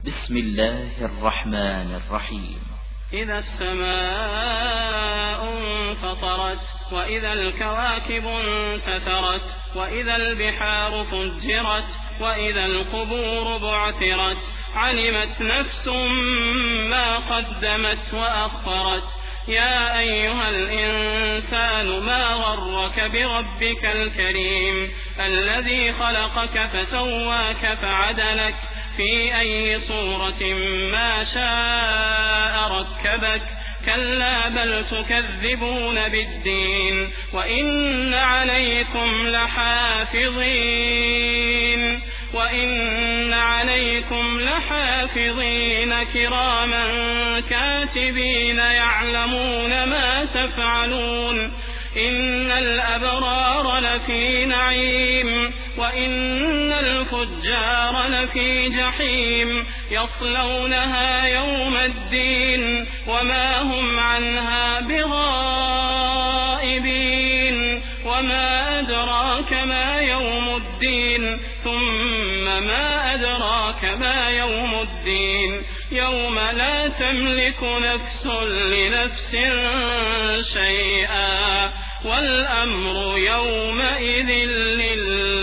بسم الله الرحمن الرحيم. إذا السماء انفطرت وإذا الكواكب انتثرت وإذا البحار فجرت وإذا القبور بعثرت علمت نفس ما قدمت وأخرت. يا أيها الإنسان ما غرك بربك الكريم الذي خلقك فسواك فعدلك في أي صورة ما شاء ركبك. كلا بل تكذبون بالدين وإن عليكم لحافظين كراما كاتبين يعلمون ما تفعلون. إن الأبرار لفي نعيم وإن الفجار لفي جحيم يصلونها يوم الدين وما هم عنها بغائبين. وما أدراك ما يوم الدين ثم ما أدراك ما يوم الدين يوم لا تملك نفس لنفس شيئا والأمر يومئذ لله.